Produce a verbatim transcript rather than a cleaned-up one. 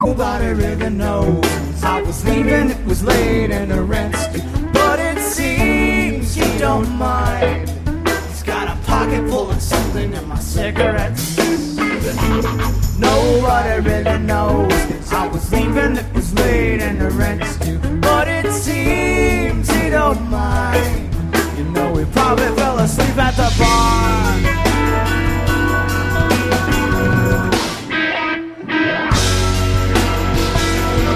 Nobody really knows. I was leaving, it was late and the rent's due, but it seems you don't mind. He's got a pocket full of something in my cigarettes. Nobody really knows. I was leaving, it was late and the rent's due,